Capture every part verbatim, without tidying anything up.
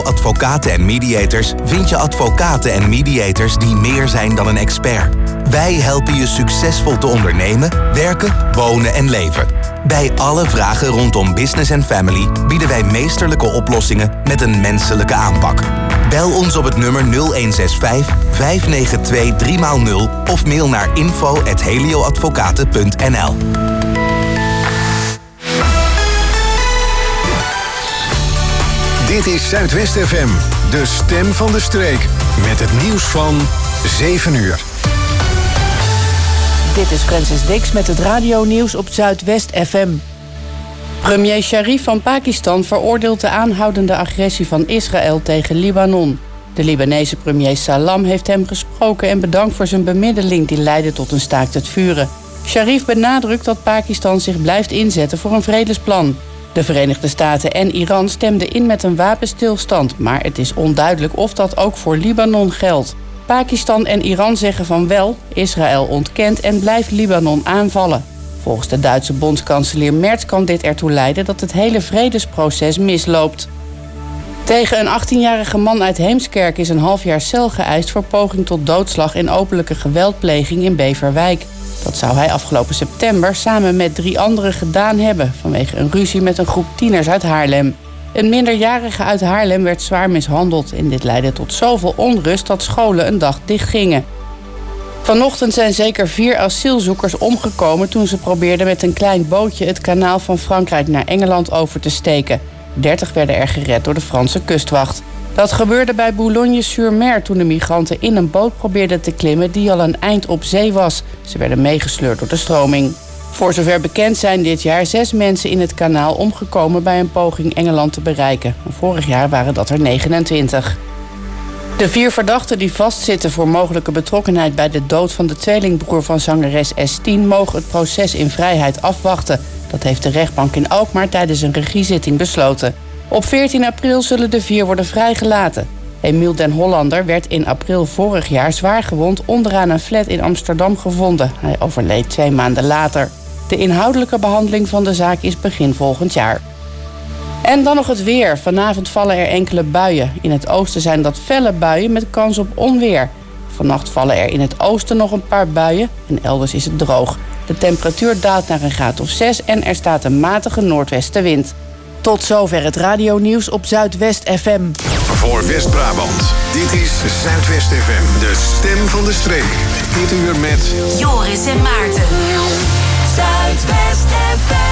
Advocaten en Mediators vind je advocaten en mediators die meer zijn dan een expert. Wij helpen je succesvol te ondernemen, werken, wonen en leven. Bij alle vragen rondom business en family bieden wij meesterlijke oplossingen met een menselijke aanpak. Bel ons op het nummer nul een zes vijf, vijf negen twee, drie nul of mail naar info at helioadvocaten punt n l. Dit is Zuidwest F M, de stem van de streek. Met het nieuws van zeven uur. Dit is Francis Dix met het radionieuws op Zuidwest F M. Premier Sharif van Pakistan veroordeelt de aanhoudende agressie van Israël tegen Libanon. De Libanese premier Salam heeft hem gesproken en bedankt voor zijn bemiddeling die leidde tot een staakt het vuren. Sharif benadrukt dat Pakistan zich blijft inzetten voor een vredesplan. De Verenigde Staten en Iran stemden in met een wapenstilstand, maar het is onduidelijk of dat ook voor Libanon geldt. Pakistan en Iran zeggen van wel, Israël ontkent en blijft Libanon aanvallen. Volgens de Duitse bondskanselier Merz kan dit ertoe leiden dat het hele vredesproces misloopt. Tegen een achttienjarige man uit Heemskerk is een half jaar cel geëist voor poging tot doodslag en openlijke geweldpleging in Beverwijk. Dat zou hij afgelopen september samen met drie anderen gedaan hebben vanwege een ruzie met een groep tieners uit Haarlem. Een minderjarige uit Haarlem werd zwaar mishandeld en dit leidde tot zoveel onrust dat scholen een dag dichtgingen. Vanochtend zijn zeker vier asielzoekers omgekomen toen ze probeerden met een klein bootje het kanaal van Frankrijk naar Engeland over te steken. dertig werden er gered door de Franse kustwacht. Dat gebeurde bij Boulogne-sur-Mer toen de migranten in een boot probeerden te klimmen die al een eind op zee was. Ze werden meegesleurd door de stroming. Voor zover bekend zijn dit jaar zes mensen in het kanaal omgekomen bij een poging Engeland te bereiken. Vorig jaar waren dat er negenentwintig. De vier verdachten die vastzitten voor mogelijke betrokkenheid bij de dood van de tweelingbroer van zangeres S tien mogen het proces in vrijheid afwachten. Dat heeft de rechtbank in Alkmaar tijdens een regiezitting besloten. Op veertien april zullen de vier worden vrijgelaten. Emiel den Hollander werd in april vorig jaar zwaar gewond onderaan een flat in Amsterdam gevonden. Hij overleed twee maanden later. De inhoudelijke behandeling van de zaak is begin volgend jaar. En dan nog het weer. Vanavond vallen er enkele buien. In het oosten zijn dat felle buien met kans op onweer. Vannacht vallen er in het oosten nog een paar buien en elders is het droog. De temperatuur daalt naar een graad of zes en er staat een matige noordwestenwind. Tot zover het radionieuws op Zuidwest F M. Voor West-Brabant, dit is Zuidwest F M, de stem van de streek. Dit uur met Joris en Maarten. Zuidwest F M.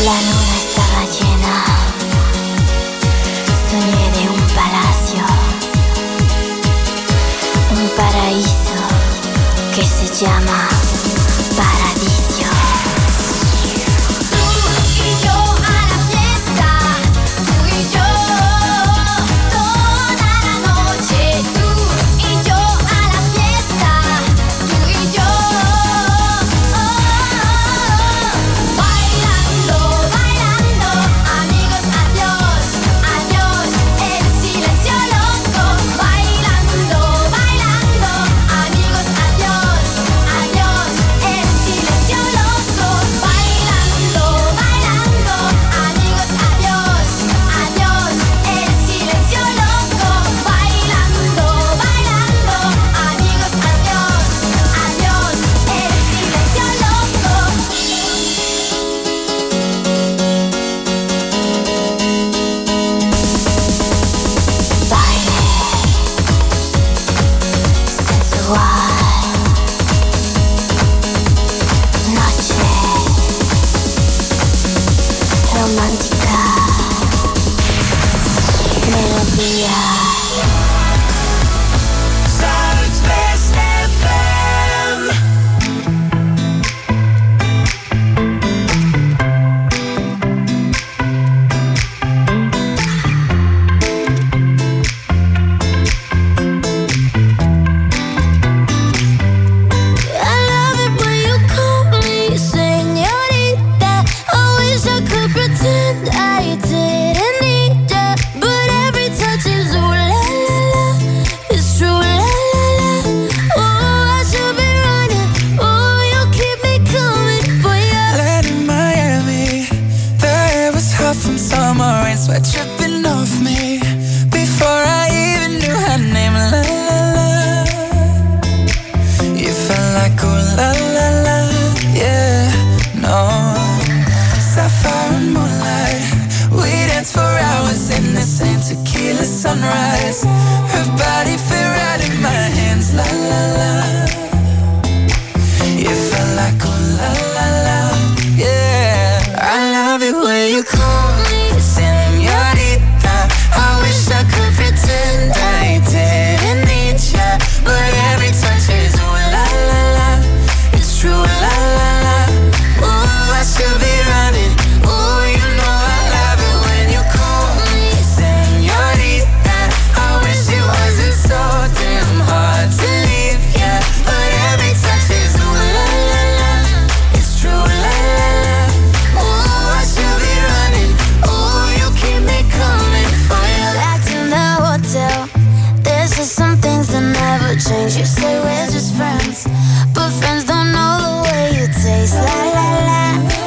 La luna estaba llena. Soñé de un palacio, un paraíso que se llama Paradiso. Tú y yo a la fiesta, tú y yo toda la noche. Tú y yo a la fiesta, tú y yo bailando, bailando. Amigos, adiós, adiós, el silencio loco. Bailando, bailando. Amigos, adiós, adiós, el silencio loco. Bailando, bailando. Amigos, adiós, adiós, el silencio loco. Bailando, bailando. Amigos, adiós, adiós, el silencio loco. Baile sensual, noche romántica, melodía. Zuidwest F M. I love it when you call me señorita. I wish I could pretend I didn't need ya, but every touch is ooh la la la. It's true la la la. Oh, I should be running. Oh, you keep me coming for ya. Land in Miami, the air was hot from summer rain, sweat dripping off me before I even knew her name. La la la, you felt like ooh la la la, yeah, no. Sapphire and moonlight, we danced for hours in the same tequila sunrise. Her body fit right in my hands, la la la. You felt like ooh la la la, yeah. I love it when you call me señorita. I wish I could pretend I didn't need ya, but every touch is ooh la la la. It's true la la la. Ooh, I should be running. Ooh, you know I love it when you call me señorita. I wish it wasn't so damn hard to leave ya, but every touch is ooh la la la. It's true la la la. Ooh, I should be running. Ooh, you keep me coming for ya. Back in the hotel, there's just some things that never change. You say we're just friends, but friends don't know the way you taste. La la la.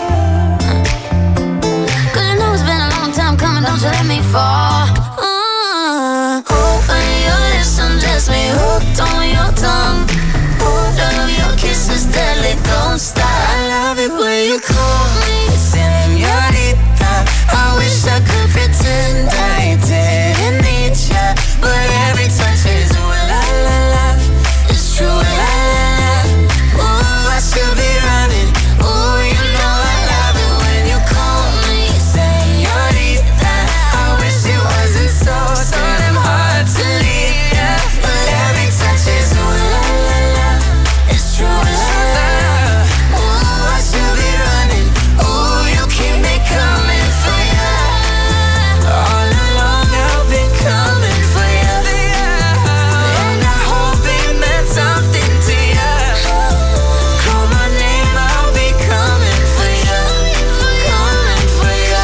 Cause you know it's been a long time coming, don't you let me fall. Uh, Open your lips, undress me, hooked on your tongue. Oh, love your kisses deadly, don't stop. I love it when you call me señorita. I wish I could pretend I didn't need ya, but every touch is ooh la la la. It's true la la la. Ooh, I should be running. Ooh, you know I love it when you call me señorita. I wish it wasn't so damn hard to leave ya, but every touch is ooh la la la. It's true la la la. Ooh, I should be running. Ooh, you keep me coming for ya. All along I've been coming for ya, and I hope it meant something to ya. Call my name, I'll be coming for ya, coming for ya.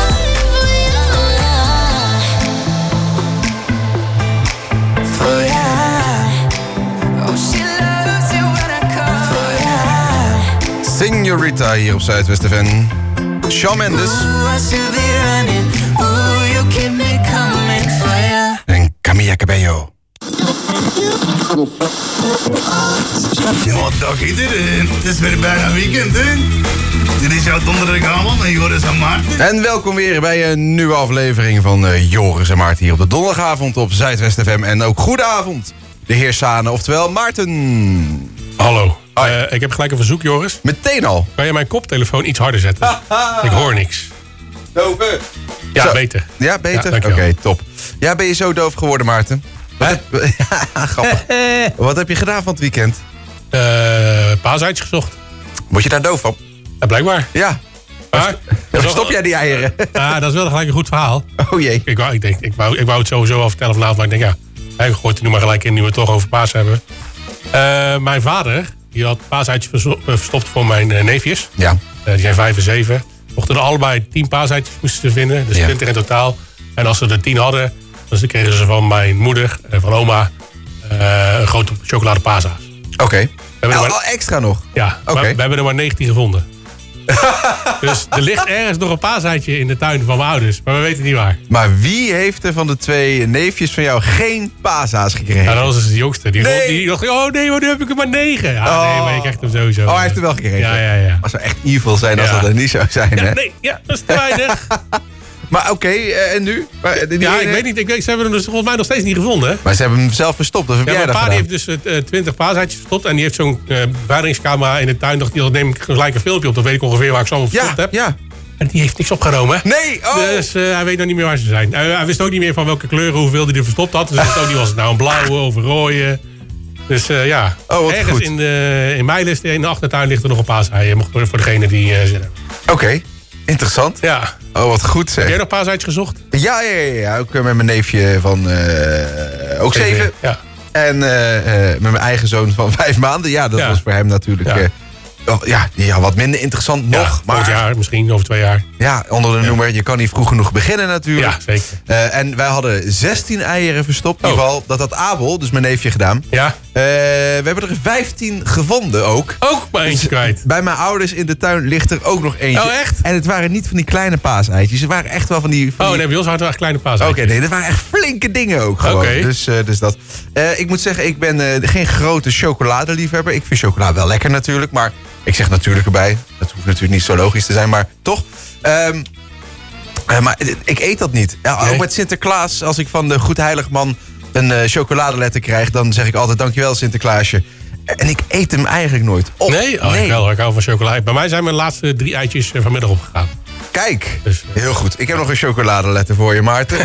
For ya. Oh, she loves it when I call for ya. Señorita hier op Zuidwest F M. Shawn Mendes Ooh, I should be running. Ooh, you keep me coming for ya. en Camilla Cabello. Ja, dag iedereen. Het is weer bijna weekend, hè? Dit is jouw donderdagavond met Joris en Maarten. En welkom weer bij een nieuwe aflevering van uh, Joris en Maarten hier op de donderdagavond op Zuidwest F M. En ook goedenavond, de heer Sane, oftewel Maarten. Hallo. Hoi. Uh, ik heb gelijk een verzoek, Joris. Meteen al. Kan je mijn koptelefoon iets harder zetten? Ik hoor niks. Doven. Ja, Zo. beter. Ja, beter? Ja, Oké, dankjewel. top. Ja, ben je zo doof geworden, Maarten? Wat heb, ja, grappig. Wat heb je gedaan van het weekend? Uh, paaseitjes gezocht. Word je daar doof van? Ja, blijkbaar. Ja. Maar, Waar stop jij die eieren? Ah, dat is wel gelijk een goed verhaal. Oh jee. Ik wou, ik, denk, ik, wou, ik wou het sowieso al vertellen vanavond, maar ik denk ja, ik gooi het er nu maar gelijk in nu we het toch over paas hebben. Uh, mijn vader, die had paaseitjes versto- verstopt voor mijn uh, neefjes. Ja. Uh, die zijn vijf en zeven. Mochten er allebei tien paaseitjes moesten ze vinden, dus Ja. twintig in totaal. En als ze er tien hadden, dan kregen ze van mijn moeder en van oma uh, een grote chocoladepaasaas. Oké. Okay. Al Maar... extra nog? Ja, okay. maar we hebben er maar negentien gevonden. Dus er ligt ergens nog een paaseitje in de tuin van mijn ouders. Maar we weten niet waar. Maar wie heeft er van de twee neefjes van jou geen paasaas gekregen? Ja, dat was dus de jongste. Die, nee. die dacht, oh nee, maar nu heb ik er maar negen. Ja, oh. nee, maar je krijgt hem sowieso. Oh, hij heeft er wel gekregen? Ja, ja, ja. Als zou echt evil zijn als ja. dat er niet zou zijn, ja, hè? Nee, ja, dat is te weinig. Maar oké, okay, uh, en nu? Maar, die ja, ene... ik weet niet. Ik weet, ze hebben hem dus volgens mij nog steeds niet gevonden. Hè? Maar ze hebben hem zelf verstopt. Of heb ja, jij mijn dat pa gedaan? heeft dus uh, twintig paaseitjes verstopt. En die heeft zo'n uh, beveiligingscamera in de tuin. Dacht, die neem ik gelijk een filmpje op. Dan weet ik ongeveer waar ik ze allemaal verstopt ja, heb. Ja. En die heeft niks opgenomen. Nee, oh. Dus uh, hij weet nog niet meer waar ze zijn. Uh, hij wist ook niet meer van welke kleuren, hoeveel hij er verstopt had. Dus hij wist ook niet, was het nou een blauwe of een rode. Dus uh, ja, oh, ergens goed. in de in mijn list in de achtertuin ligt er nog een paasei. Mocht voor degene die uh, zin hebben. Oké, okay. Interessant. Ja. Oh, wat goed zeg. Heb jij nog paaseitjes gezocht? Ja, ja, ja, ja. Ook uh, met mijn neefje van uh, ook zeven. zeven. Ja. En uh, uh, met mijn eigen zoon van vijf maanden. Ja, dat ja. was voor hem natuurlijk... Ja. Uh, Ja, ja, wat minder interessant nog. Ja, volgend jaar, misschien over twee jaar. Ja, onder de ja. noemer, je kan niet vroeg genoeg beginnen natuurlijk. Ja, zeker. Uh, en wij hadden zestien eieren verstopt. In ieder geval, dat had Abel, dus mijn neefje, gedaan. Ja. Uh, we hebben er vijftien gevonden ook. Ook maar eentje dus, kwijt. Bij mijn ouders in de tuin ligt er ook nog eentje. Oh, echt? En het waren niet van die kleine paaseitjes. Ze waren echt wel van die... Van oh, die... nee, bij ons waren het wel echt kleine paaseitjes. Oké, okay, nee, dat waren echt flinke dingen ook gewoon. Okay. Dus, uh, dus dat. Uh, ik moet zeggen, ik ben uh, geen grote chocoladeliefhebber. Ik vind chocolade wel lekker natuurlijk, maar... Ik zeg natuurlijk erbij. Dat hoeft natuurlijk niet zo logisch te zijn, maar toch. Um, uh, maar ik eet dat niet. Ja, nee. Ook met Sinterklaas, als ik van de Goedheiligman een uh, chocoladeletter krijg... dan zeg ik altijd dankjewel Sinterklaasje. En ik eet hem eigenlijk nooit op. Nee? Oh, nee. Ik, wel, ik hou van chocolade. Bij mij zijn mijn laatste drie eitjes vanmiddag opgegaan. Kijk, dus, uh, heel goed. Ik heb nog een chocoladeletter voor je, Maarten.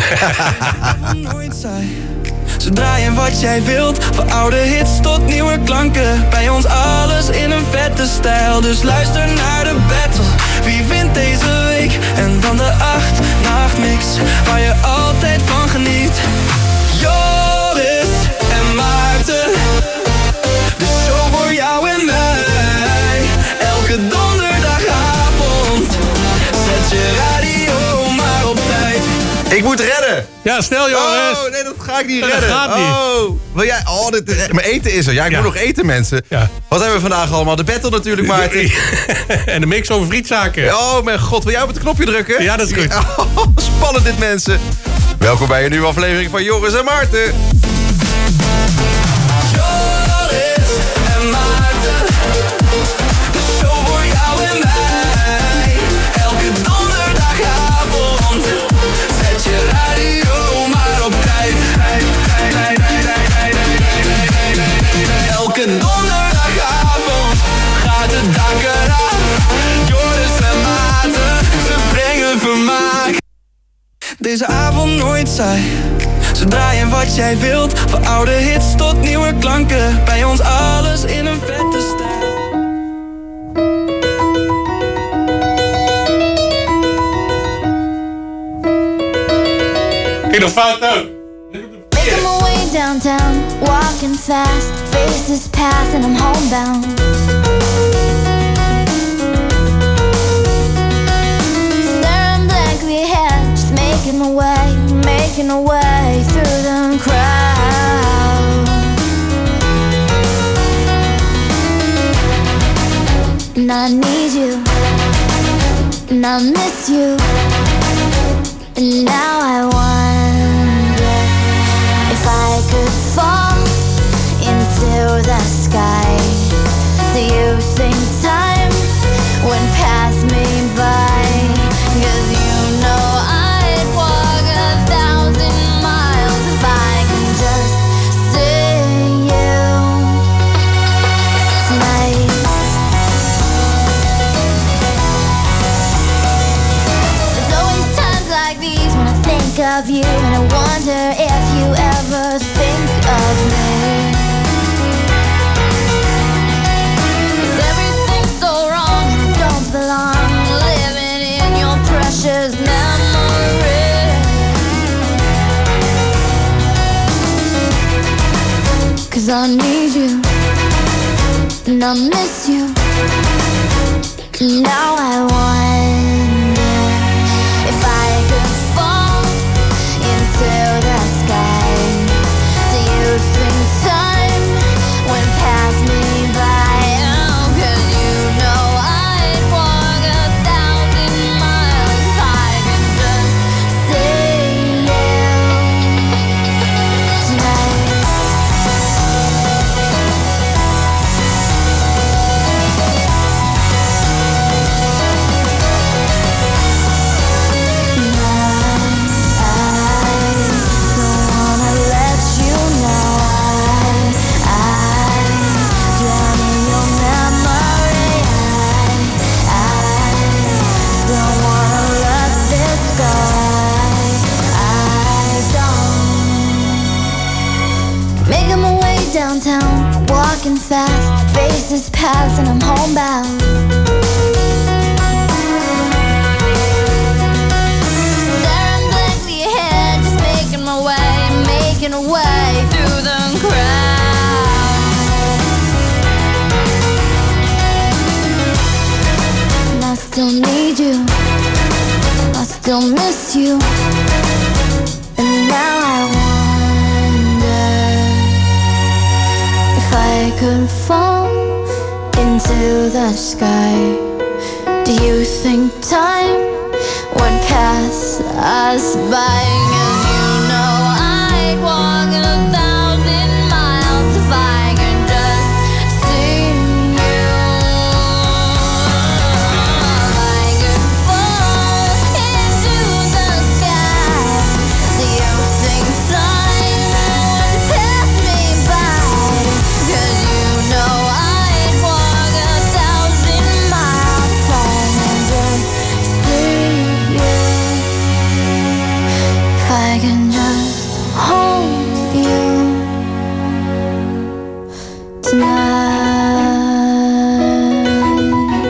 Ze draaien wat jij wilt, van oude hits tot nieuwe klanken. Bij ons alles in een vette stijl, dus luister naar de battle. Wie wint deze week? En dan de acht nachtmix, waar je altijd van geniet. Joris en Maarten, de show voor jou en mij. Elke donderdagavond, zet je radio maar op tijd. Ik moet redden. Ja, snel jongens. Oh, nee, dat ga ik niet dat redden. Dat gaat niet. Oh, wil jij... Oh, dit is... Mijn eten is er. Ja, ik ja. moet nog eten, mensen. Ja. Wat hebben we vandaag allemaal? De battle natuurlijk, Maarten. En de mix over frietzaken. Oh, mijn god. Wil jij op het knopje drukken? Ja, dat is goed. Oh, spannend dit, mensen. Welkom bij een nieuwe aflevering van Joris en Maarten. Joris en Maarten. De show voor jou en mij. Elke donderdagavond. Zet je radio maar op tijd. Elke donderdagavond gaat het dak eraf. Joris en Maarten, ze brengen vermaak. Deze avond nooit saai. Ze draaien wat jij wilt, van oude hits tot nieuwe klanken. Bij ons alles in een vette stijl. Kijk nog fout ook. Making my way downtown, walking fast, faces pass and I'm homebound. Staring blankly ahead, just making my way, making my way through the crowd. And I need you, and I miss you, and now I wonder if I could fall into the sky. Do you think time went past me by? 'Cause you know I'd walk a thousand miles if I could just see you tonight. There's always of you, and I wonder if you ever think of me. 'Cause everything's so wrong and I don't belong, living in your precious memory. 'Cause I need you and I miss you. Now I wonder if I could fall into the sky. Do you think time would pass me by? Oh, 'cause you know I'd walk a thousand miles if I could just see you tonight. Making my way downtown, walking fast, faces pass and I'm homebound. Staring blankly ahead, just making my way, making a way through the crowd. And I still need you, I still miss you, and now I wonder if I could fall into the sky. Do you think time would pass us by? 'Cause you know I'd walk a thousand miles if I could just see you. If I could fall into the sky, do you think time would pass me by? 'Cause you know I'd walk a thousand miles if I could just see you. If I can just hold you tonight.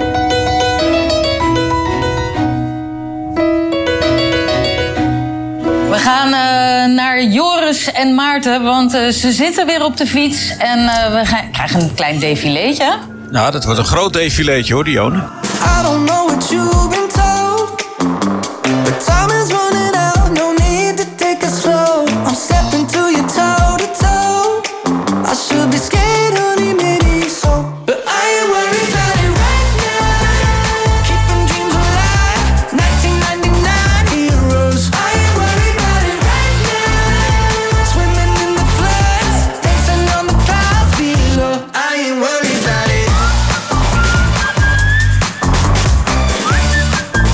We gaan uh, naar Joris en Maarten, want uh, ze zitten weer op de fiets. En uh, we gaan, krijgen een klein défileetje. Nou, dat wordt een groot défileetje hoor, Dionne. I don't know what you've been told, but time is running out, no need to take it slow. I'm stepping to you toe to toe. I should be scared, honey, maybe so, but I ain't worried about it right now. Keeping dreams alive, nineteen ninety-nine heroes. I ain't worried about it right now. Swimming in the floods, dancing on the clouds below. I ain't worried about it.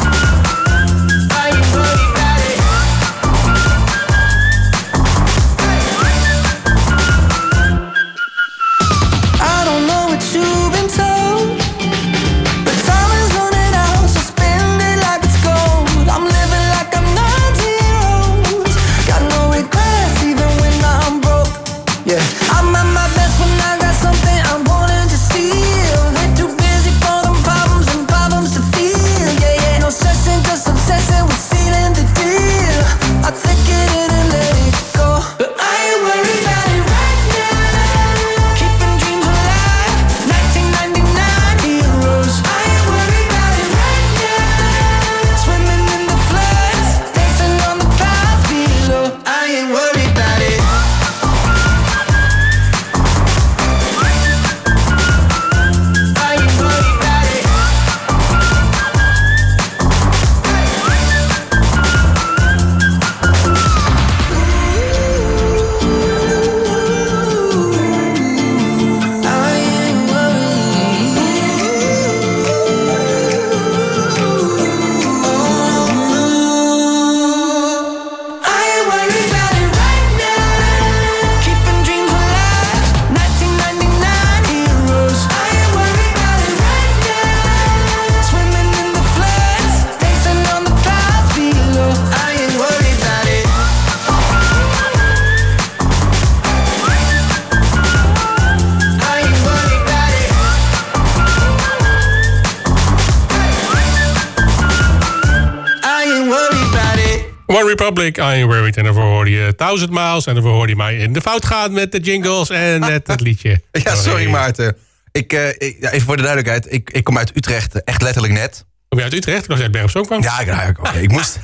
One Republic, I Am Worried. En daarvoor hoorde je Thousand Miles. En daarvoor hoorde je mij in de fout gaan met de jingles en met het liedje. Ja, sorry Maarten. Ik, uh, ik, ja, even voor de duidelijkheid. Ik, ik kom uit Utrecht, echt letterlijk net. Kom je uit Utrecht? Ik was uit Bergen op Zoom kwam. Ja, nou, oké. Okay. Ik moest,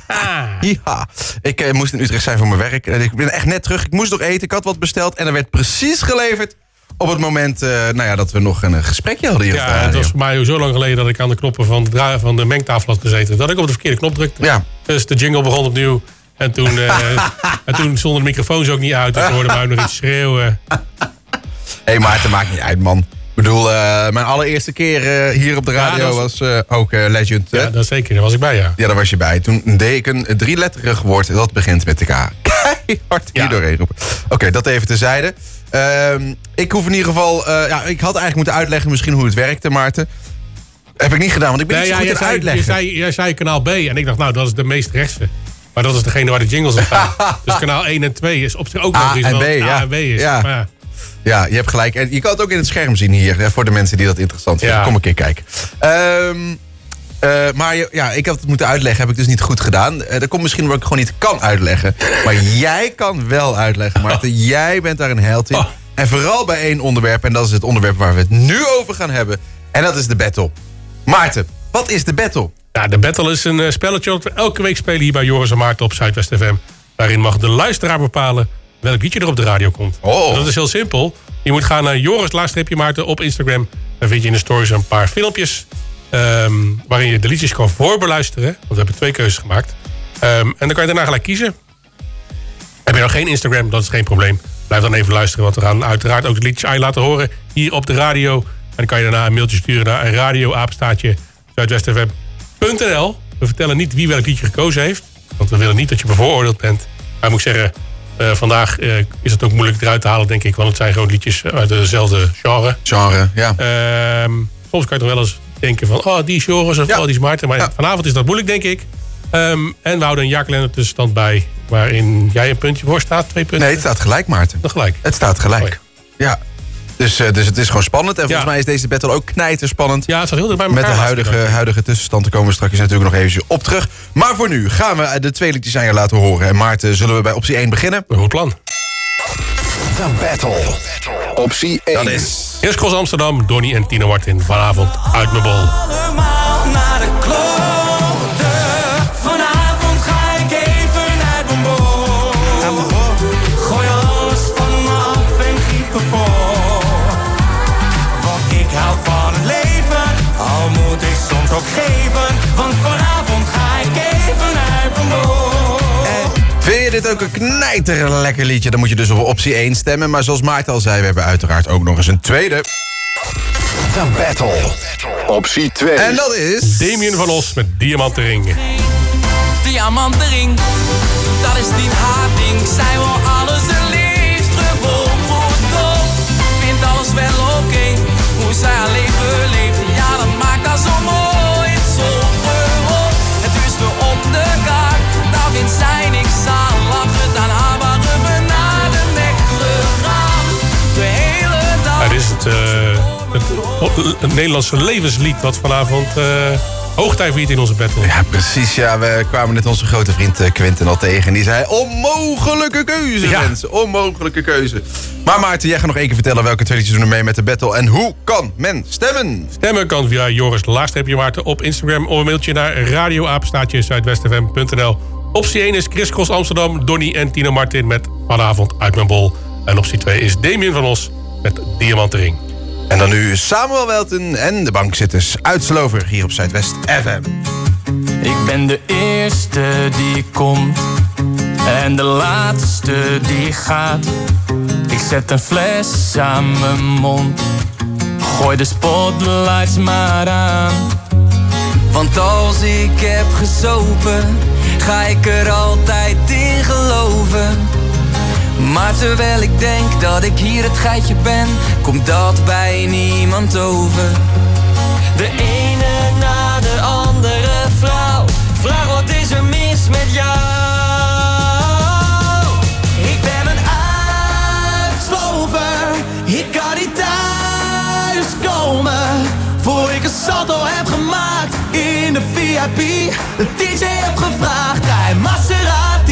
ja, ik uh, moest in Utrecht zijn voor mijn werk. En ik ben echt net terug. Ik moest nog eten. Ik had wat besteld. En er werd precies geleverd op het moment uh, nou ja, dat we nog een uh, gesprekje hadden hier. Ja, het was voor mij zo lang geleden dat ik aan de knoppen van de, dra- van de mengtafel had gezeten. Dat ik op de verkeerde knop drukte. Ja. Dus de jingle begon opnieuw. En toen, uh, en toen stonden de microfoons ook niet uit. Dus hoorde mij nog iets schreeuwen. Hé hey, Maarten, maakt niet uit man. Ik bedoel, uh, mijn allereerste keer uh, hier op de radio ja, was, was uh, ook uh, Legend. Ja, dat zeker. Daar was ik bij, ja. Ja, daar was je bij. Toen deed ik een drieletterig woord dat begint met de K. Keihard hier ja. doorheen roepen. Oké, okay, dat even terzijde. Uh, ik hoef in ieder geval... Uh, ja, ik had eigenlijk moeten uitleggen misschien hoe het werkte, Maarten. Heb ik niet gedaan, want ik ben nee, niet zo ja, goed in uitleggen. Je zei, jij zei kanaal B en ik dacht, nou, dat is de meest rechtse. Maar dat is degene waar de jingles op staan. Dus kanaal één en twee is op zich ook nog iets wat A en B is. Ja. Maar ja. Ja, je hebt gelijk. En je kan het ook in het scherm zien hier, hè, voor de mensen die dat interessant vinden. Ja. Kom een keer kijken. Um, uh, maar ja, ik had het moeten uitleggen, heb ik dus niet goed gedaan. Uh, dat komt misschien omdat ik gewoon niet kan uitleggen. Maar jij kan wel uitleggen, Maarten. Oh. Jij bent daar een held in. Oh. En vooral bij één onderwerp, en dat is het onderwerp waar we het nu over gaan hebben. En dat is de battle. Maarten, wat is de battle? Ja, de battle is een spelletje dat we elke week spelen hier bij Joris en Maarten op Zuidwest F M. Daarin mag de luisteraar bepalen welk liedje er op de radio komt. Oh. Dat is heel simpel. Je moet gaan naar Joris Laagstreepje Maarten op Instagram. Dan vind je in de stories een paar filmpjes Um, waarin je de liedjes kan voorbeluisteren. Want we hebben twee keuzes gemaakt. Um, en dan kan je daarna gelijk kiezen. Heb je nog geen Instagram, dat is geen probleem. Blijf dan even luisteren, want we gaan uiteraard ook de liedjes aan je laten horen hier op de radio. En dan kan je daarna een mailtje sturen naar radioapenstaartje zuidwestfm punt n l. We vertellen niet wie welk liedje gekozen heeft. Want we willen niet dat je bevooroordeeld bent. Maar moet ik zeggen, uh, vandaag uh, is het ook moeilijk eruit te halen, denk ik. Want het zijn gewoon liedjes uit dezelfde genre. Genre, ja. Um, soms kan je toch wel eens denken van, oh, die is Joris of ja. oh, die is Maarten. Maar ja. vanavond is dat moeilijk, denk ik. Um, en we houden een jaarkalender tussenstand bij, waarin jij een puntje voor staat, twee punten. Nee, het staat gelijk, Maarten. Nog gelijk? Het staat gelijk. Oh, ja. ja. Dus, uh, dus het is gewoon spannend. En volgens ja. mij is deze battle ook knijterspannend. Ja, het staat heel dicht bij elkaar. Met de huidige, huidige tussenstand, daar komen we straks natuurlijk nog eventjes op terug. Maar voor nu gaan we de twee liedjes aan je laten horen. En Maarten, zullen we bij optie één beginnen? Goed plan. The Battle. Optie één. Dat is Chris Cross Amsterdam, Donnie en Tino Martin. Vanavond uit mijn bol. Allemaal naar de klote. Vanavond ga ik even uit mijn bol. Gooi alles van me af en giet me vol. Want ik hou van het leven, al moet ik soms ook geven. Want vanavond ga ik even uit mijn bol. Vind je dit ook een knijter lekker liedje? Dan moet je dus op optie één stemmen. Maar zoals Maarten al zei, we hebben uiteraard ook nog eens een tweede. The Battle. Optie twee. En dat is Damien van Os met Diamantenring. Diamantenring, dat is niet haar ding. Zij wil alles en liefst gewoon goedkoop. Vindt alles wel oké, okay. Hoe zij haar leven leeft. Ja, dat maakt haar zo mooi, zo gewoon. Het duurste op de kaart, daar vindt zij niks aan. Lachen dan haar waren we naar de nek gegaan. De hele dag. Het is het, uh, het, het Nederlandse levenslied wat vanavond uh, hoogtij viert in onze battle. Ja, precies. Ja, we kwamen net onze grote vriend Quinten al tegen. En die zei, onmogelijke keuze, ja. mensen. Onmogelijke keuze. Maar Maarten, jij gaat nog één keer vertellen welke twee liedjes doen er mee met de battle. En hoe kan men stemmen? Stemmen kan via Joris Laagstreepje Maarten op Instagram. Of een mailtje naar radioapenstaartje zuidwestfm punt n l. Optie één is Chris Cross Amsterdam, Donnie en Tino Martin met Vanavond uit mijn bol. En optie twee is Damien van Os met Diamantenring. En dan nu Samuel Welten en de bankzitters uit Slover hier op Zuidwest F M. Ik ben de eerste die komt en de laatste die gaat. Ik zet een fles aan mijn mond, gooi de spotlights maar aan. Want als ik heb gesopen, ga ik er altijd in geloven. Maar terwijl ik denk dat ik hier het geitje ben, komt dat bij niemand over. De ene na de andere vrouw, vraag wat is er mis met jou? Ik ben een uitslover, ik kan niet thuis komen voor ik een salto heb gemaakt in de V I P. De D J heb gevraagd, hij Maserati.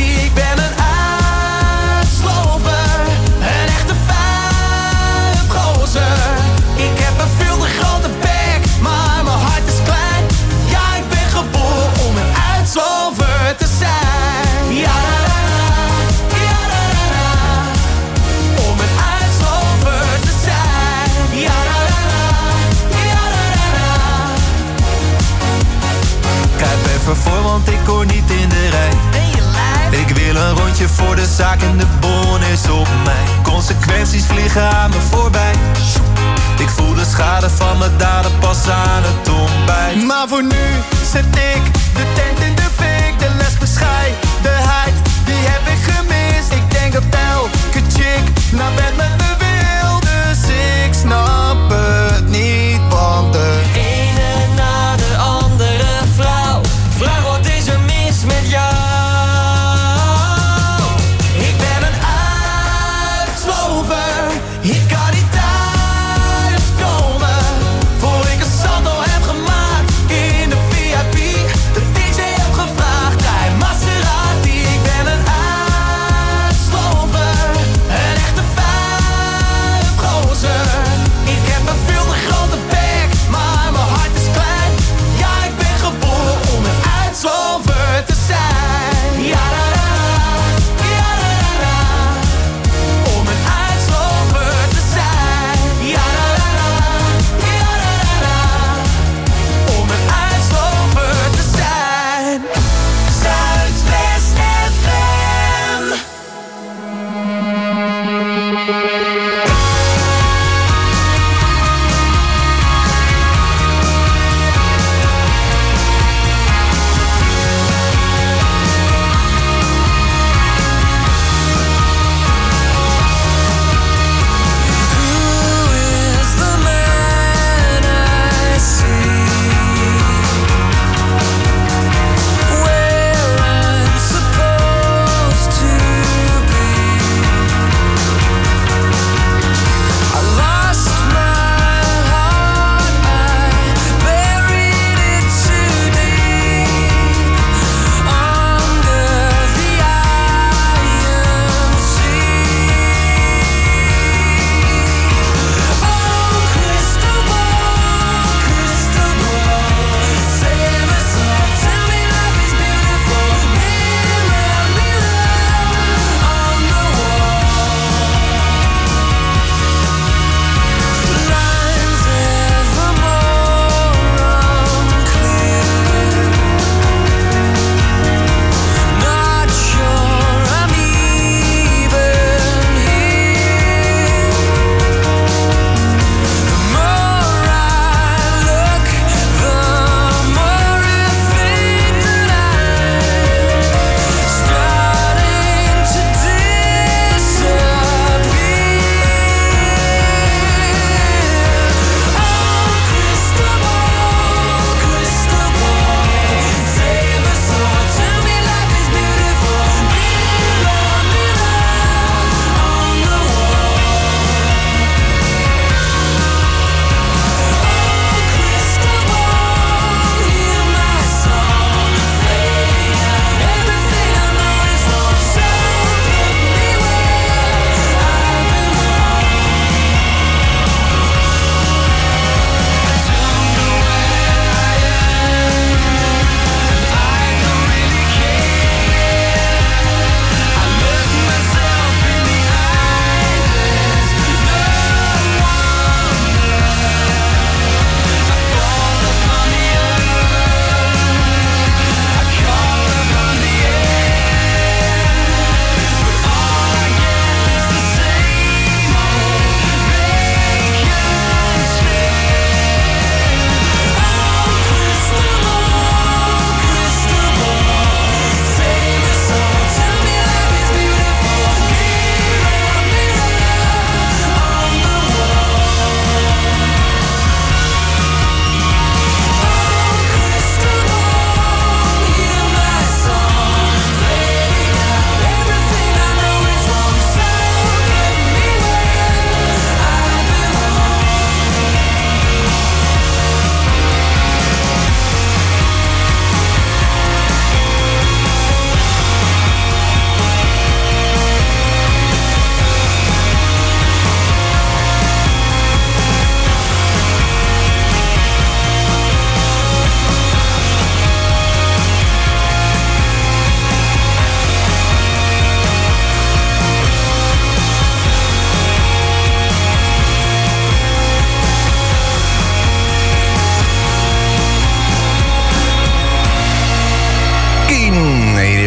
want ik hoor niet in de rij. Ik wil een rondje voor de zaak en de bon is op mij. Consequenties vliegen aan me voorbij. Ik voel de schade van mijn daden pas aan het ontbijt. Maar voor nu zet ik de tent in de fik. De les bescheidenheid, die heb ik gemist. Ik denk dat elke chick naar bed met me wil. Dus ik snap het niet, want de ene na de andere vrouw. Vraag wat is er mis met jou? Ik ben een uitslover. Ik kan niet thuis komen voor ik een salto heb gemaakt in de V I P. De D J heb gevraagd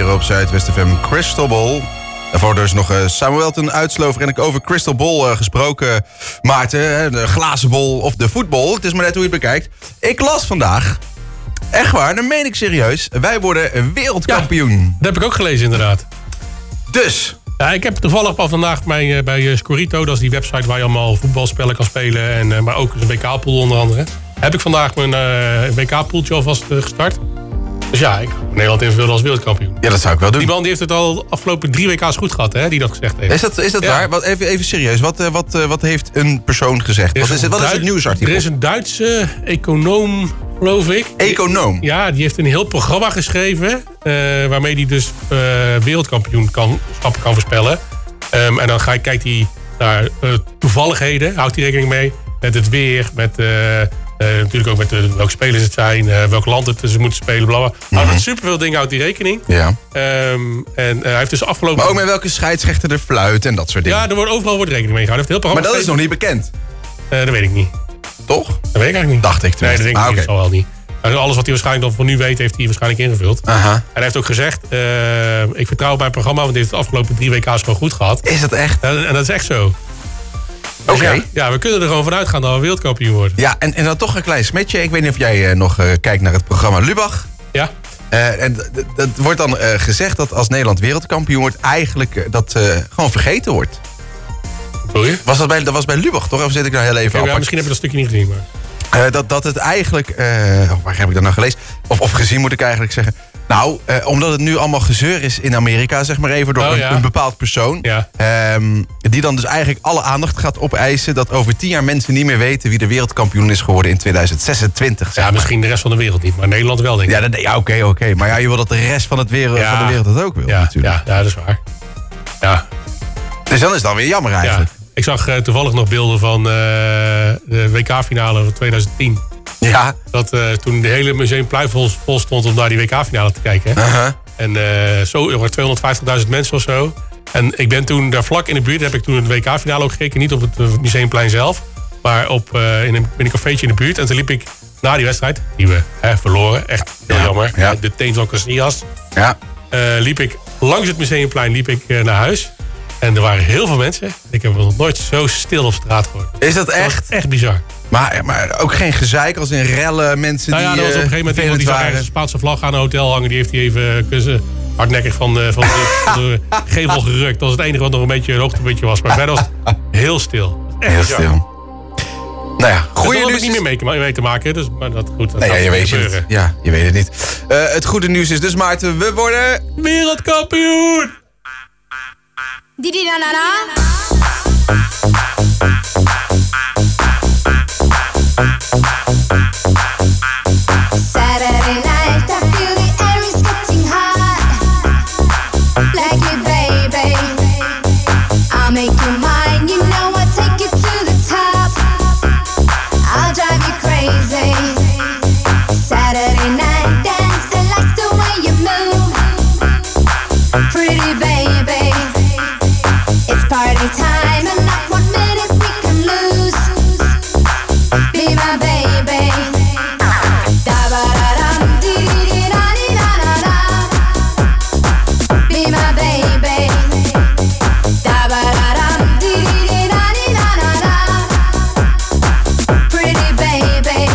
hier op Zuidwest F M. Crystal Ball. Daarvoor dus nog uh, Samuel ten Uitslover. En ik over Crystal Ball uh, gesproken. Maarten, de glazen bol of de voetbal. Het is maar net hoe je het bekijkt. Ik las vandaag... Echt waar, dat meen ik serieus. Wij worden wereldkampioen. Ja, dat heb ik ook gelezen inderdaad. Dus... Ja, ik heb toevallig al vandaag bij, bij uh, Scorito, dat is die website waar je allemaal voetbalspellen kan spelen. En, uh, maar ook een W K-pool onder andere. Heb ik vandaag mijn uh, W K-pooltje alvast uh, gestart. Dus ja, ik ga Nederland invullen als wereldkampioen. Ja, dat zou ik wel doen. Die man die heeft het al afgelopen drie W K's goed gehad, hè, die dat gezegd heeft. Is dat, is dat ja. waar? Wat, even, even serieus, wat, uh, wat, uh, wat heeft een persoon gezegd? Wat is het, wat is het nieuwsartikel? Er is een Duitse econoom, geloof ik. Econoom? Ja, die heeft een heel programma geschreven. Uh, waarmee hij dus uh, wereldkampioen kan, stappen kan voorspellen. Um, en dan ga, kijkt hij naar uh, toevalligheden, houdt hij rekening mee. Met het weer, met... Uh, Uh, natuurlijk ook met de, welke spelers het zijn, uh, welk land het ze moeten spelen, bla bla. Mm-hmm. Met superveel dingen houdt hij rekening. Ja. Um, en uh, hij heeft dus afgelopen... Maar ook met welke scheidsrechter er fluit en dat soort dingen. Ja, er wordt overal wordt rekening mee gehouden. Heel maar dat is nog niet bekend. Uh, dat weet ik niet. Toch? Dat weet ik eigenlijk niet. Dacht ik toen. Nee, dat denk ik ah, niet. Okay. Dat zal wel niet. Nou, alles wat hij waarschijnlijk dan voor nu weet, heeft hij waarschijnlijk ingevuld. Aha. En hij heeft ook gezegd, uh, ik vertrouw op mijn programma, want hij heeft de afgelopen drie W K's gewoon goed gehad. Is dat echt? En, en dat is echt zo. Dus Oké. Okay. Ja, ja, we kunnen er gewoon vanuit gaan dat we wereldkampioen worden. Ja, en, en dan toch een klein smetje. Ik weet niet of jij uh, nog uh, kijkt naar het programma Lubach. Ja. Uh, en d- d- dat wordt dan uh, gezegd dat als Nederland wereldkampioen wordt, eigenlijk uh, dat uh, gewoon vergeten wordt. Wat bedoel je? Was dat, bij, dat was bij Lubach, toch? Of zit ik nou heel even ja, op? Ja, misschien heb je dat stukje niet gezien, maar... Uh, dat, dat het eigenlijk... Uh, oh, waar heb ik dat nou gelezen? Of, of gezien moet ik eigenlijk zeggen. Nou, uh, omdat het nu allemaal gezeur is in Amerika, zeg maar even, door oh, een, ja. een bepaald persoon. Ja. Um, die dan dus eigenlijk alle aandacht gaat opeisen. Dat over tien jaar mensen niet meer weten wie de wereldkampioen is geworden in tweeduizend zesentwintig. Zeg ja, maar. misschien de rest van de wereld niet, maar Nederland wel, denk ik. Ja, oké, ja, oké. Okay, okay. Maar ja, je wil dat de rest van, het wereld, ja. van de wereld dat ook wil, ja, natuurlijk. Ja, ja, dat is waar. Ja. Dus dan is het dan weer jammer eigenlijk. Ja. Ik zag uh, toevallig nog beelden van uh, de W K-finale van tweeduizend tien. Ja. Dat uh, toen de hele Museumplein vol, vol stond om naar die W K-finale te kijken. Uh-huh. En uh, zo, er waren tweehonderdvijftigduizend mensen of zo. En ik ben toen daar vlak in de buurt, heb ik toen de W K-finale ook gekeken. Niet op het uh, Museumplein zelf, maar op, uh, in, een, in een cafeetje in de buurt. En toen liep ik na die wedstrijd, die we hè, verloren, echt heel ja. jammer. Ja. De teen van Casillas. Ja. Uh, liep ik langs het Museumplein liep ik, uh, naar huis. En er waren heel veel mensen. Ik heb nog nooit zo stil op straat gehoord. Is dat echt? Dat echt bizar. Maar, maar ook geen gezeik als in rellen, mensen nou ja, die... Nou ja, er was op een gegeven moment iemand die zag ergens een Spaanse vlag aan een hotel hangen. Die heeft hij even kussen, hardnekkig van de, van de, van de gevel gerukt. Dat was het enige wat nog een beetje een hoogtepuntje was. Maar verder was het heel stil. Echt heel bizar. stil. Nou ja, goede nieuws. nieuws Daar heb ik niet meer mee, mee te maken. Dus, maar dat, goed, dat nee, ja, je weet gebeuren. het. Ja, je weet het niet. Uh, het goede nieuws is dus, Maarten, we worden... wereldkampioen! Didi na na na. Saturday night, I feel the air is getting hot. Like it, baby. I'll make you mine, you know I'll take you to the top. I'll drive you crazy. Saturday night dance, I like the way you move. Pretty baby. It's party time and not one minute we can lose. Be my baby. Da ba da dum dee dee da dee da da da. Be my baby. Da ba da dum dee dee da dee da da da. Pretty baby.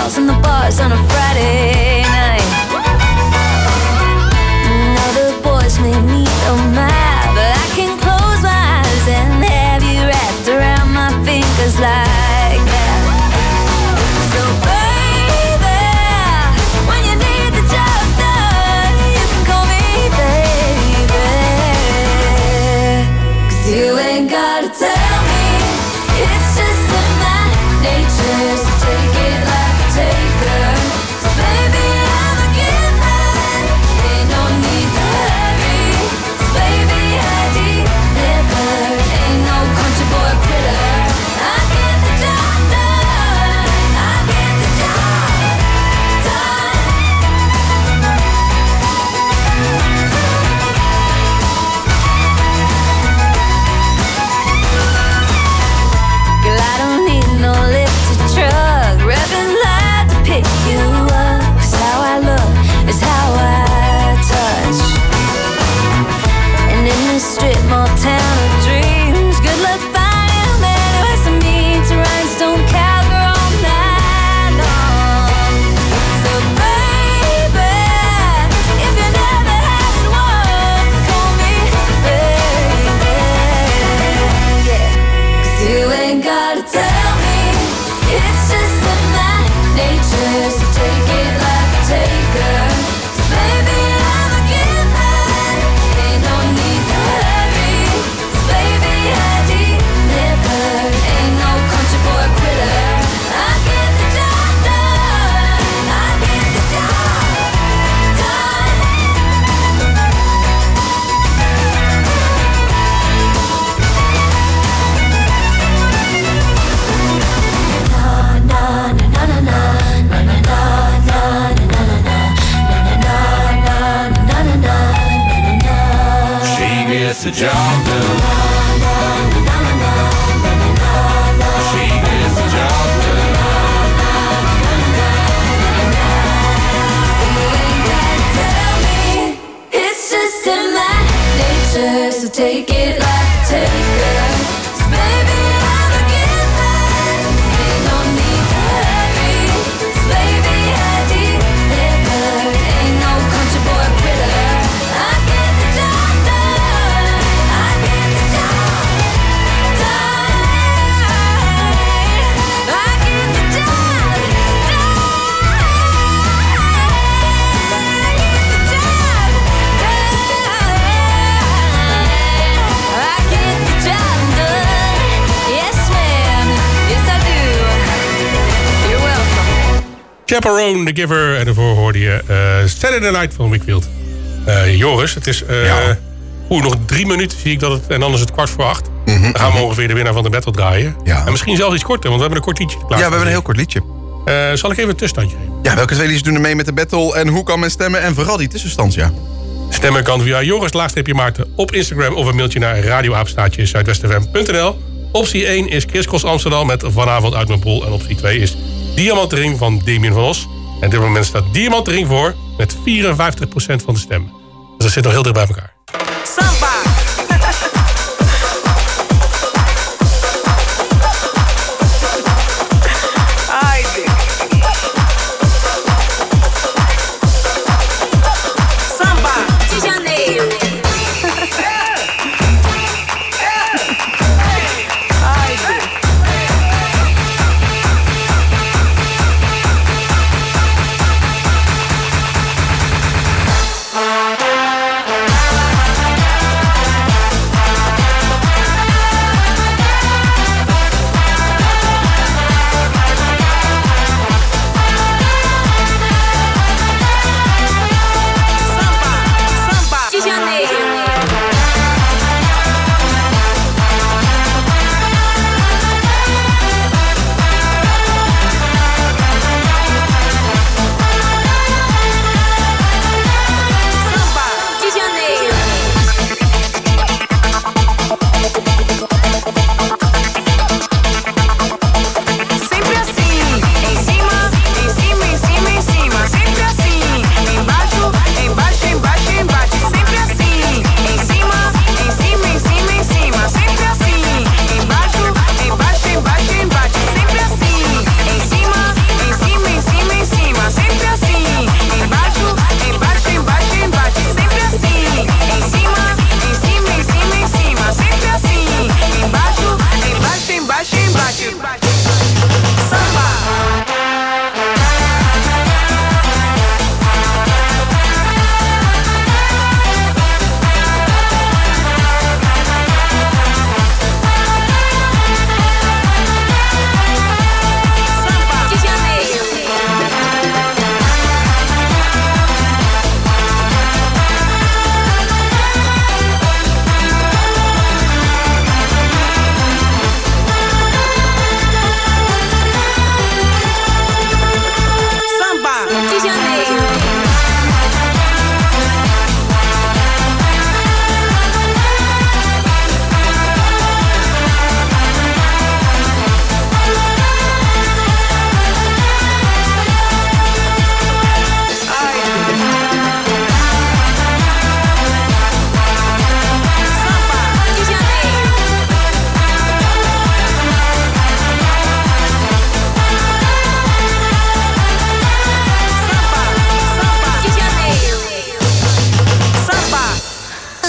calls in the bars on a Friday night. Now the boys may need a map, but I can close my eyes and have you wrapped around my fingers like that. So baby, when you need the job done, you can call me baby. 'Cause you ain't gotta tell me, it's just in my nature, so take it like a taker. 'Cause baby, I'm a giver, ain't no need to hurry. 'Cause baby, I deliver, ain't no country boy critter. I get the job done, I get the job done. Girl, I don't need no lifted truck, revving loud to pick you up. 'Cause how I look is how I touch. And in this strip mall town of dreams, good luck finding a man who has to meet to rhinestone cowgirl all night long. So baby, if you never had one, call me baby. Yeah. 'Cause you ain't gotta tell me, it's just in my nature, so take it like a taker. 'Cause baby, I'm a giver, ain't no need to hurry. 'Cause baby, I deliver, ain't no country boy critter. I get the job done, I get the job done. She gets the job done. She gets the job done. Tell me, it's just in my nature, so take it like a taker. 'Cause baby, I'm a giver, ain't no need to hurry. 'Cause baby, I deliver, ain't no country boy critter. I get the job done, I get the job done. I get the job I get the job done. Yes, ma'am. Yes, I do. You're welcome. Chaperone, The Giver. En daarvoor hoorde je uh, Saturday Night van Wickfield. Uh, Joris, het is... Uh, Ja. Oeh, nog drie minuten zie ik dat het... En dan is het kwart voor acht. Mhm, Dan gaan we mhm. ongeveer de winnaar van de battle draaien. Ja. En misschien zelfs iets korter, want we hebben een kort liedje klaar. Ja, we hebben een heel kort liedje. Uh, zal ik even een tussenstandje geven? Ja, welke twee liedjes doen er mee met de battle en hoe kan men stemmen? En vooral die tussenstand, ja. Stemmen kan via Joris Laagstreepje Maarten op Instagram of een mailtje naar radioapenstaatje zuidwestfm punt n l. Optie één is Chris Cross Amsterdam met Vanavond uit mijn pool. En optie twee is Diamantring van Damien van Os. En op dit moment staat Diamantring voor met vierenvijftig procent van de stemmen. Dus dat zit nog heel dicht bij elkaar. Samba. Ay, Samba. De Janeiro. Ay,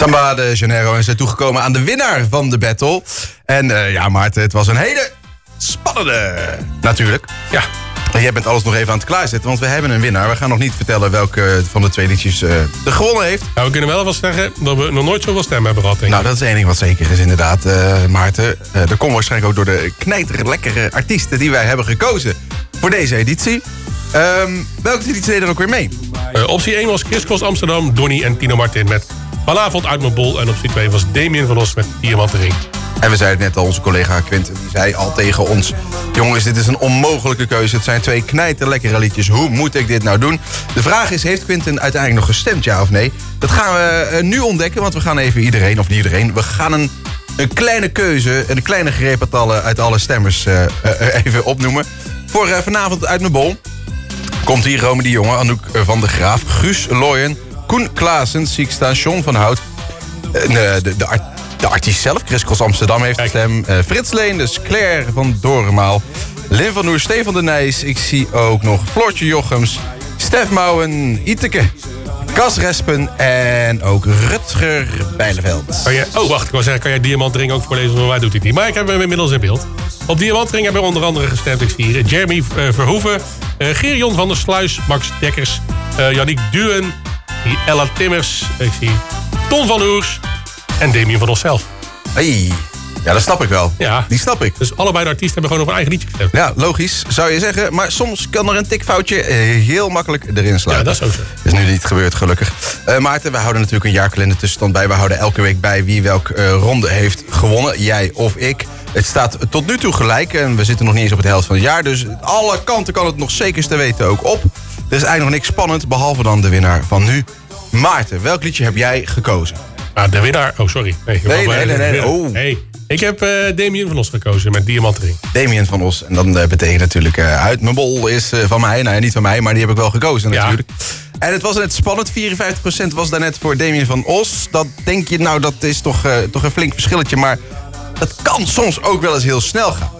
Samba de Janeiro en zijn toegekomen aan de winnaar van de battle. En uh, ja, Maarten, het was een hele spannende, natuurlijk. Ja. En jij bent alles nog even aan het klaarzetten, want we hebben een winnaar. We gaan nog niet vertellen welke van de twee liedjes uh, er gewonnen heeft. Nou, we kunnen wel wel zeggen dat we nog nooit zoveel stemmen hebben gehad, denk ik. Nou, dat is één ding wat zeker is, inderdaad, uh, Maarten. Uh, dat komt waarschijnlijk ook door de knijterlekkere artiesten die wij hebben gekozen voor deze editie. Um, welke editie deden er ook weer mee? Uh, optie één was Chris Cross Amsterdam, Donny en Tino Martin met Vanavond uit mijn bol. En optie twee was Damien van Os met Diamanten Ring. En we zeiden net al, onze collega Quinten, die zei al tegen ons... jongens, dit is een onmogelijke keuze. Het zijn twee knijterlekkere liedjes. Hoe moet ik dit nou doen? De vraag is, heeft Quinten uiteindelijk nog gestemd, ja of nee? Dat gaan we uh, nu ontdekken, want we gaan even iedereen, of niet iedereen... we gaan een, een kleine keuze, een kleine greepatallen uit alle stemmers uh, uh, even opnoemen. Voor uh, vanavond uit mijn bol komt hier Rome de Jonge, Anouk van der Graaf... Guus Looyen, Koen Klaassen, Siekstaan, John van Hout... Uh, de, de, de art De artiest zelf, Chris Cross Amsterdam heeft een stem. Uh, Frits Leen, dus Claire van Dorenmaal. Lin van Noer, Stefan de Nijs. Ik zie ook nog Floortje Jochems. Stef Mouwen, Iteke. Cas Respen en ook Rutger Bijleveld. Kan je, oh, wacht, ik wou zeggen, kan jij Diamantring ook voorlezen? Maar wij doet hij niet. Maar ik heb hem inmiddels in beeld. Op Diamantring hebben we onder andere gestemd. Ik zie hier Jeremy uh, Verhoeven, uh, Gerion van der Sluis, Max Dekkers, uh, Yannick Duwen, Ella Timmers. Ik zie Ton van Oers. En Damien van onszelf. Hey, ja, dat snap ik wel. Ja. Die snap ik. Dus allebei de artiesten hebben gewoon op een eigen liedje gestemd. Ja, logisch, zou je zeggen. Maar soms kan er een tikfoutje heel makkelijk erin sluiten. Ja, dat is ook zo. Dat is nu niet gebeurd, gelukkig. Uh, Maarten, we houden natuurlijk een jaarkalender tussenstand bij. We houden elke week bij wie welke uh, ronde heeft gewonnen. Jij of ik. Het staat tot nu toe gelijk. En we zitten nog niet eens op het helft van het jaar. Dus alle kanten kan het nog zeker te weten ook op. Er is eigenlijk nog niks spannend, behalve dan de winnaar van nu. Maarten, welk liedje heb jij gekozen? Ah, de winnaar... Oh, sorry. Nee, nee, nee, nee, nee. Oh. Hey, ik heb uh, Damien van Os gekozen met Diamantring. Damien van Os. En dan uh, betekent natuurlijk... Uh, uit mijn bol is uh, van mij. Nou ja, niet van mij, maar die heb ik wel gekozen natuurlijk. Ja. En het was net spannend. vierenvijftig procent was daarnet voor Damien van Os. Dat denk je, nou, dat is toch, uh, toch een flink verschilletje. Maar dat kan soms ook wel eens heel snel gaan.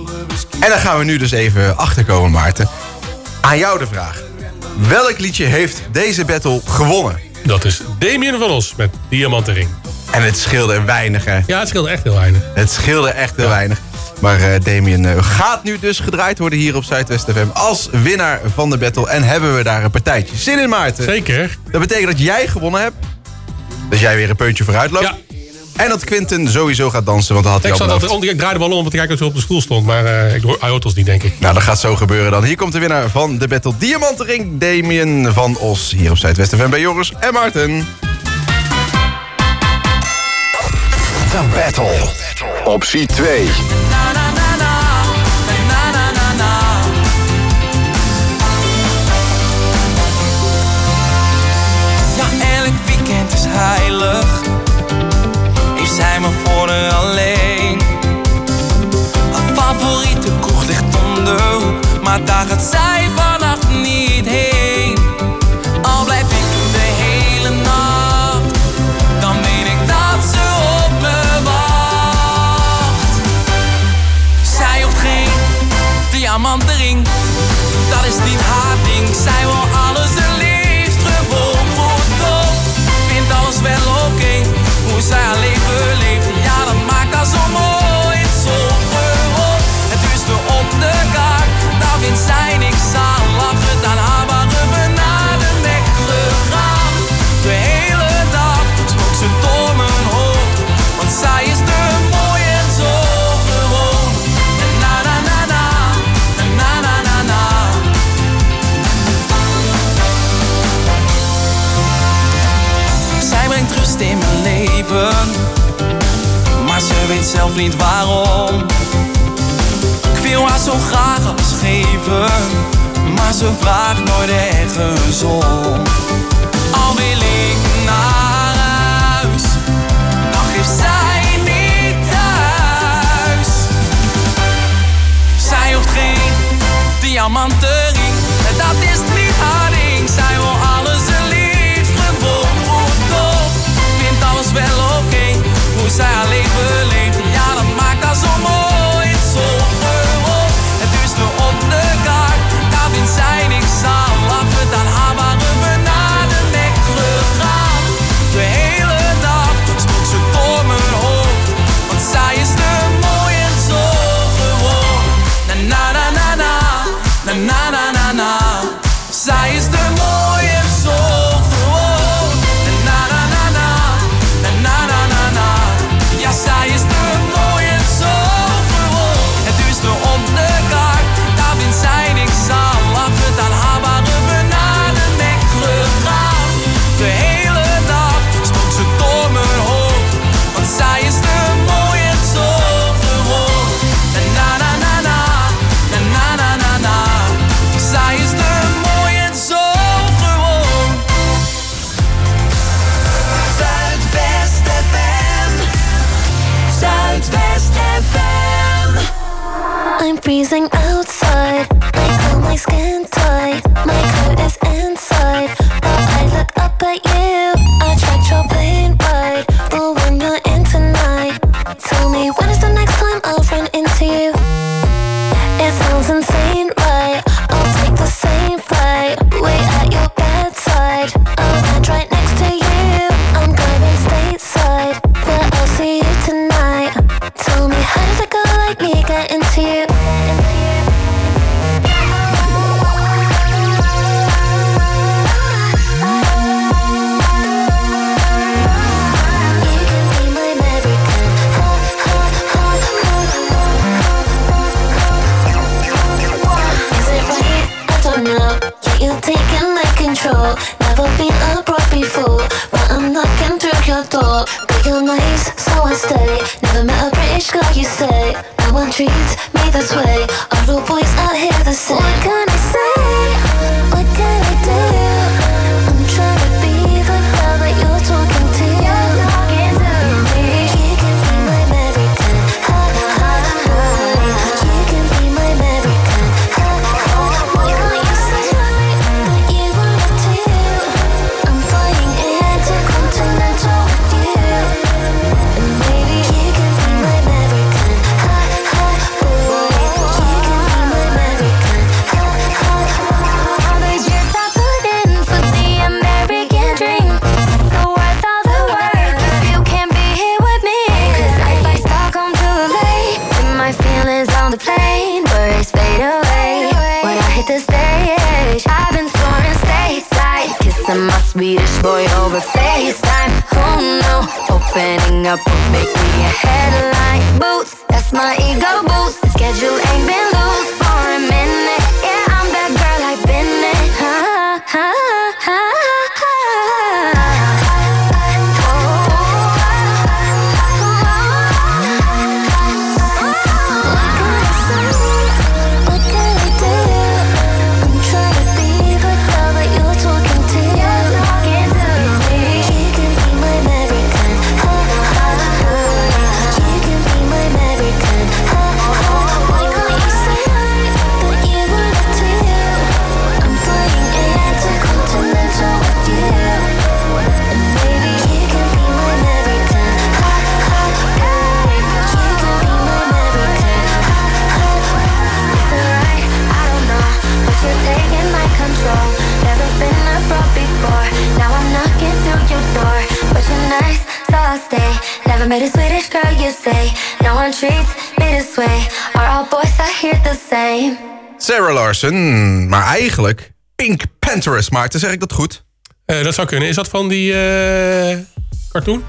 En dan gaan we nu dus even achterkomen, Maarten. Aan jou de vraag. Welk liedje heeft deze battle gewonnen? Dat is Damien van Os met Diamantenring. En het scheelde weinig, hè? Ja, het scheelde echt heel weinig. Het scheelde echt heel ja. weinig. Maar uh, Damien uh, gaat nu dus gedraaid worden hier op Zuidwest F M... als winnaar van de battle. En hebben we daar een partijtje zin in, Maarten. Zeker. Dat betekent dat jij gewonnen hebt. Dat jij weer een puntje vooruit loopt. Ja. En dat Quinten sowieso gaat dansen, want dat had hij ik al beloofd. Dat, ik draaide de bal om, want ik kijken of hij op de stoel stond. Maar uh, ik hoor, hij hoort ons niet, denk ik. Nou, dat gaat zo gebeuren dan. Hier komt de winnaar van de battle Diamantenring, Damien van Os. Hier op Zuidwest F M bij Joris en Maarten. The Battle. Optie twee. Ja, elk weekend is heilig. Heeft zij me voor haar alleen. Haar favoriete kroeg ligt om de hoek, maar daar gaat zij vannacht niet heen. Al blijf ik de hele nacht, dan weet ik dat ze op me wacht. Zij hoeft geen diamantenring, dat is niet haar ding. Zij wil alles het liefst gewoon goed op. Vindt alles wel oké, okay. Hoe zij haar leven leeft, ja dat maakt haar zo mooi, zo gewoon. Het duurste op de kaart, daar vindt zij niks aan. Lachen dan haar waren we naar de nek gegaan. De hele dag spook ze door mijn hoofd, want zij is te mooi en zo gewoon. Na na na na, na na na na. Zij brengt rust in mijn leven, maar ze weet zelf niet waarom. Ik wil haar zo graag alles geven, maar ze vraagt nooit ergens om. Al wil ik naar huis, dan geeft zij niet thuis. Zij hoeft geen diamantenring, dat is niet haar ding. Zij wil alles het liefst gewoon goed op. Vindt alles wel oké, okay. Hoe zij haar leven leeft, ja dat maakt haar zo mooi, zo gewoon. Het duurste op de kaart, daar vindt zij niks aan. Lachen dan haar waren we naar de nek gegaan. De hele dag I'm freezing outside. I feel my skin tight. My coat is inside. But I look up at you. I tracked your plane ride. But when you're in tonight, tell me when is the next time I'll run into you? It sounds insane, right? I'll take the same flight. Wait at your bedside. I'll land right next to you. I'm going stateside, but I'll see you tonight. Tell me, how does a girl like me get into you? You're taking my control. Never been abroad before, but I'm knocking through your door. But you're nice, so I stay. Never met a British girl, you say. No one treats me this way. All the boys out here the same. What can I say? What can I do? I'm trying to be the girl that you're talking to. Maybe you can be my American. Ha, ha, ha. You can be my American. Ha, ha. Why can't you say that you wanna do? I'm flying intercontinental with you. And maybe you can be my American. Ha, ha. You can be my American. Ha, ha. All the years I put in for the American dream, so worth all the work if you can't be here with me. 'Cause I fly Stockholm too late, and my feelings on the plane worries fade away when I hit the stage. I've been soaring stateside, kissing my Swedish boy over FaceTime. Oh no, opening up will make me a headline. Boots, that's my ego boost. The schedule ain't been loose for a minute. Yeah, I'm that girl I've been in. Ha, ha, ha, ha. What can I say? What can I do? I'm trying to be the girl that you're talking to. Maybe you can be my American. Ha, ha, ha. You can be my American. Ha, ha. Why can't you say that you wanna do? I'm flying intercontinental with you. And maybe you can be my American. Ha, ha, ha. You can be my American. Ha, ha. It's alright, I don't know, but you're taking my control. Never been abroad before, now I'm knocking through your door. But you're nice, so I'll stay. Never met a Swedish girl, you say. No one treats me this way. Are all boys out here the same? Sarah Larson, maar eigenlijk Pink Panthers. Maarten, zeg ik dat goed? Uh, dat zou kunnen. Is dat van die uh, cartoon?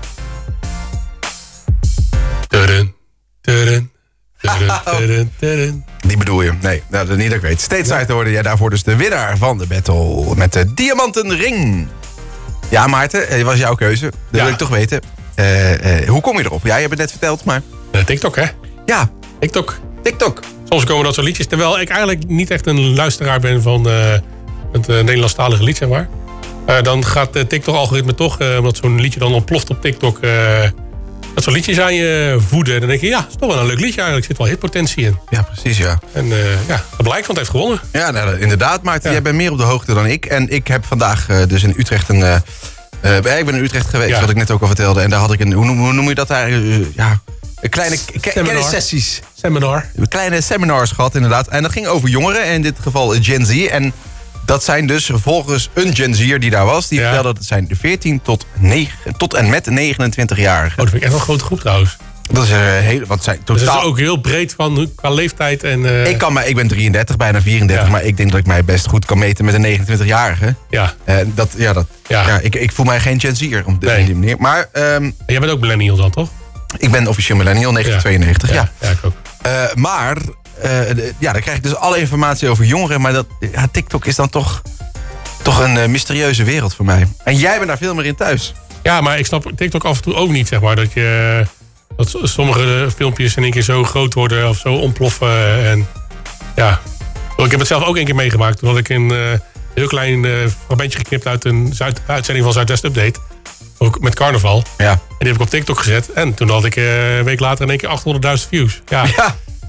Tudun, tudun, tudun, tudun, tudun. Die bedoel je? Nee, nou, dat niet dat ik weet. Stateside hoorde jij daarvoor dus de winnaar van de battle met de diamanten ring. Ja, Maarten, het was jouw keuze. Dat Ja. wil ik toch weten. Uh, uh, hoe kom je erop? Ja, je hebt het net verteld, maar... Uh, TikTok, hè? Ja, TikTok. TikTok. Soms komen dat soort liedjes. Terwijl ik eigenlijk niet echt een luisteraar ben van uh, het uh, Nederlandstalige lied, zeg maar. Uh, dan gaat de TikTok-algoritme toch, uh, omdat zo'n liedje dan ontploft op TikTok... Uh, dat soort liedjes aan je voeden. Dan denk je, ja, het is toch wel een leuk liedje eigenlijk. Er zit wel hitpotentie in. Ja, precies, ja. En uh, ja, dat blijkt, want het heeft gewonnen. Ja, nou, inderdaad, Maarten. Ja. Jij bent meer op de hoogte dan ik. En ik heb vandaag uh, dus in Utrecht een... Uh, uh, ik ben in Utrecht geweest, Ja. wat ik net ook al vertelde. En daar had ik een... Hoe noem, hoe noem je dat daar? Uh, ja, een kleine ke- Seminar. kennissessies. Seminar. Kleine seminars gehad, inderdaad. En dat ging over jongeren, in dit geval Gen Z. En dat zijn dus volgens een Gen Z'er die daar was... die Ja. vertelde dat het zijn veertien tot, negen, tot en met negenentwintig-jarigen. Oh, dat vind ik echt wel een grote groep trouwens. Dat is een hele... Wat zijn Dus totaal... het is ook heel breed van qua leeftijd. En, uh, Ik, kan mij, ik ben drieëndertig, bijna vierendertig... Ja. maar ik denk dat ik mij best goed kan meten met een negenentwintig-jarige. Ja. Uh, dat, ja, dat, Ja. ja. ik, ik voel mij geen Gen Z'er op Nee. die manier. Maar um, En jij bent ook millennial dan, toch? ik ben officieel millennial, negentien tweeënnegentig. Ja. Ja, ik ook. Uh, maar, uh, de- ja, dan krijg ik dus alle informatie over jongeren. Maar dat, ja, TikTok is dan toch, toch een uh, mysterieuze wereld voor mij. En jij bent daar veel meer in thuis. Ja, maar ik snap TikTok af en toe ook niet, zeg maar. Dat, je, dat sommige filmpjes in één keer zo groot worden of zo ontploffen. En ja, ik heb het zelf ook één keer meegemaakt. Toen had ik een uh, heel klein uh, fragmentje geknipt uit een Zuid- uitzending van Zuidwest Update. Ook met carnaval. Ja. En die heb ik op TikTok gezet. En toen had ik uh, een week later in één keer achthonderdduizend views. Ja, Ja.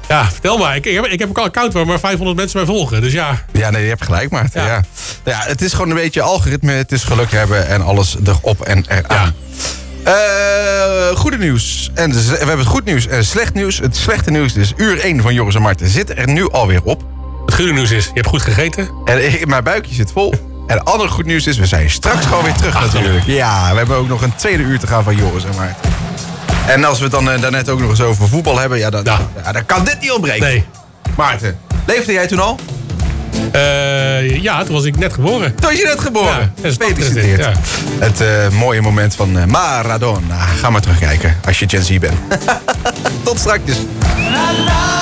Ja, vertel maar. Ik, ik, heb, ik heb ook al een account waar maar vijfhonderd mensen mij volgen. Dus ja. Ja, nee, je hebt gelijk, Maarten. Ja. Ja. Ja, het is gewoon een beetje algoritme. Het is geluk hebben en alles erop en eraan. Ja. Uh, goede nieuws. En we hebben het goed nieuws en slecht nieuws. Het slechte nieuws is uur één van Joris en Marten zit er nu alweer op. Het goede nieuws is, je hebt goed gegeten. En mijn buikje zit vol. En het andere goed nieuws is, we zijn straks gewoon weer terug Ach, natuurlijk. Ja, we hebben ook nog een tweede uur te gaan van Joris en Maarten. En als we het dan uh, daarnet ook nog eens over voetbal hebben, ja, dan, ja. Ja, dan kan dit niet ontbreken. Nee. Maarten, leefde jij toen al? Uh, ja, toen was ik net geboren. Toen was je net geboren? Ja, gefeliciteerd. Ja. Het uh, mooie moment van uh, Maradona. Ga maar terugkijken als je Gen Z bent. Tot straks. La, la.